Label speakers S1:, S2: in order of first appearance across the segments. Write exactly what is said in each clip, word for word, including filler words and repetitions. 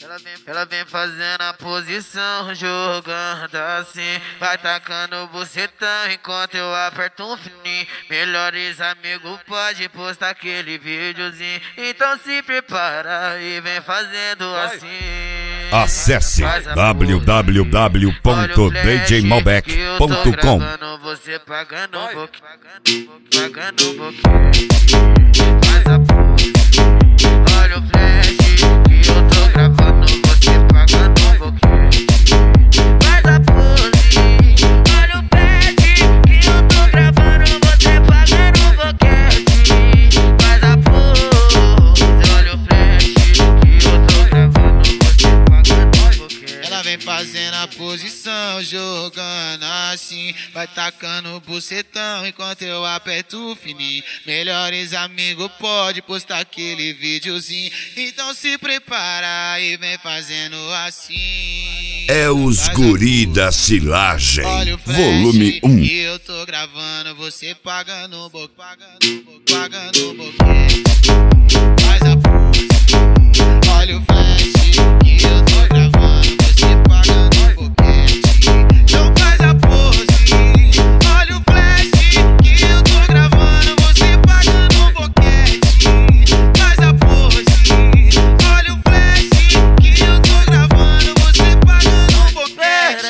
S1: Ela vem, ela vem fazendo a posição, jogando assim. Vai tacando o bucetão enquanto eu aperto um fininho. Melhores amigos pode postar aquele videozinho. Então se prepara e vem fazendo assim.
S2: Acesse w w w ponto d j malbec ponto com.
S1: Você pagando um pouquinho, pagando um pouquinho. Faz a pose, olha o flash que eu tô gravando. Você pagando um pouquinho. Faz a pose, olha o flash que eu tô gravando. Você pagando um pouquinho. Faz a pose, olha o flash que eu tô gravando. Você pagando um pouquinho. Ela vem fazendo a posição, jogando assim. Vai tacando o bucetão enquanto eu aperto o fininho. Melhores amigos pode postar aquele videozinho. Então se prepara e vem fazendo assim.
S2: É os guri da silagem, volume um.
S1: E eu tô gravando, você pagando um pouco, pagando um pouco, pagando um pouquinho. Faz a pose, olha o flash que eu tô gravando, você pagando um pouquinho. Então faz a pose, olha o flash que eu tô gravando, você pagando um pouquinho. Faz a pose, olha o flash que eu tô gravando, você pagando um pouquinho.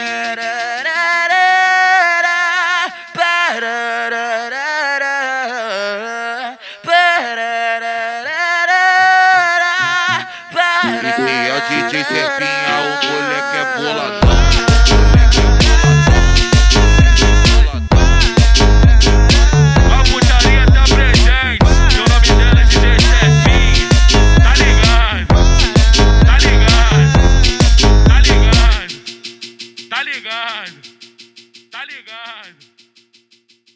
S3: Esse é o D J Zefinha, o moleque é boladão.
S4: A putaria tá presente, o nome dela é D J Zefinha. Tá ligado, tá ligado, tá ligado, tá ligado, tá ligado.